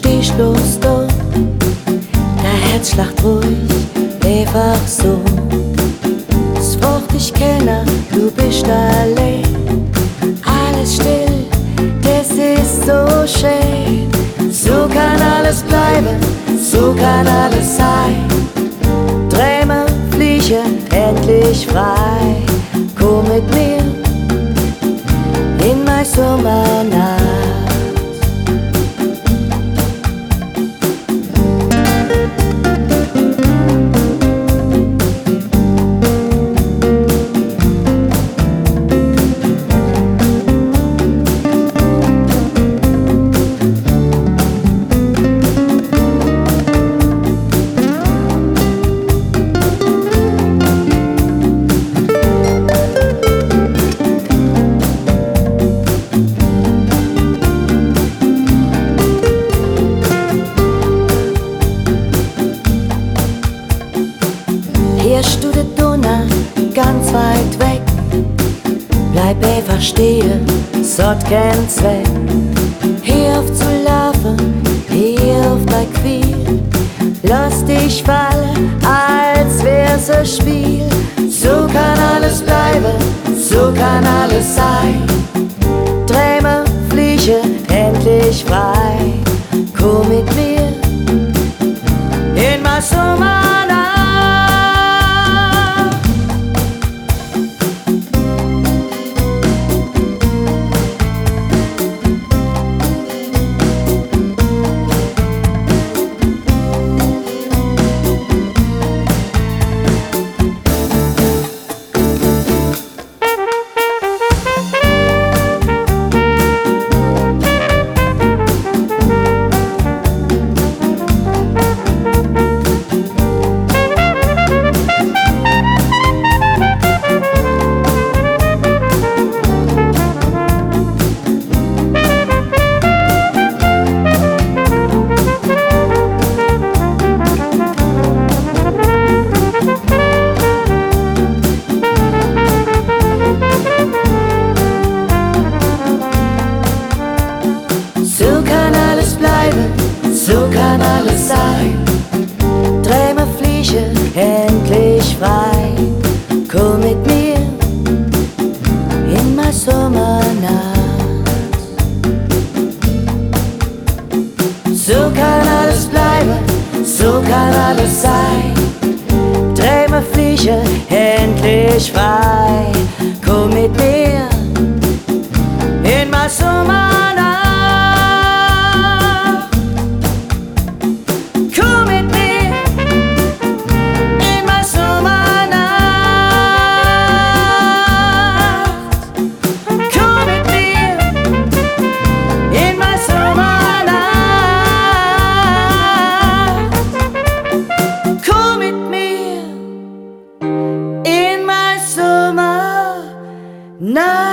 stehst bloß da, dein Herz schlacht ruhig, einfach so. Das Wort ich kenne, du bist allein. Alles still, das ist so schön. So kann alles bleiben, so kann alles sein. Träume fliegen endlich frei. Komm mit mir in mein Sommernacht. Hörst du die Donau ganz weit weg? Bleib einfach stehen, es hat keinen Zweck. Hör auf zu laufen, hör auf dein Gefühl. Lass dich fallen, als wär's ein Spiel. So kann alles bleiben, so kann alles sein. Träume fliegen endlich frei. Komm mit mir in mein Sommernacht. So kann alles sein. Träume fliegen endlich frei. Komm mit mir in mein Sommernacht. So kann alles bleiben, so kann alles sein. Träume fliegen endlich frei. Komm mit mir in mein Sommernacht. Now